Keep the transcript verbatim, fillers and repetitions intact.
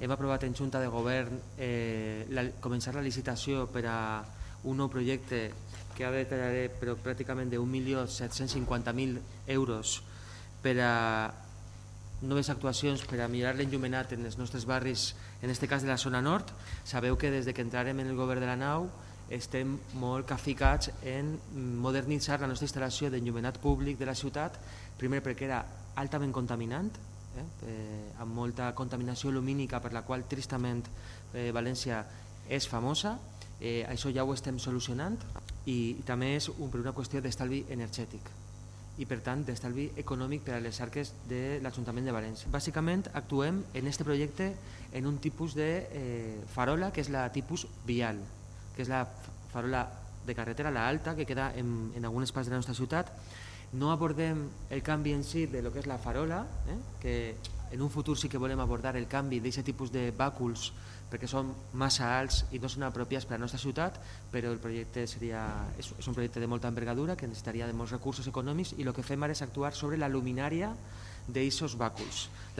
hem aprovat en Junta de Govern eh, la, començar la licitació per a un nou projecte que ara detallaré, però pràcticament d'un milió set-cents cinquanta mil euros per a noves actuacions per a millorar l'enllumenat en els nostres barris, en aquest cas de la zona nord. Sabeu que des de que entrarem en el govern de la nau estem molt capficats en modernitzar la nostra instal·lació d'enllumenat públic de la ciutat, primer perquè era altament contaminant, eh, eh, amb molta contaminació lumínica per la qual tristament eh, València és famosa. Eh, això ja ho estem solucionant i, i també és un, per una qüestió d'estalvi energètic i per tant d'estalvi econòmic per a les arques de l'Ajuntament de València. Bàsicament actuem en aquest projecte en un tipus de eh, farola que és la tipus vial, que és la farola de carretera, la alta, que queda en, en algunes parts de la nostra ciutat. No abordem el canvi en si de lo que és la farola, eh, que en un futur sí que volem abordar el canvi d'aquest tipus de bàculs perquè són massa alts i no són apropiats per a la nostra ciutat, però el projecte seria, és, és un projecte de molta envergadura que necessitaria de molts recursos econòmics i el que fem ara és actuar sobre la luminària d'aquests bàculs.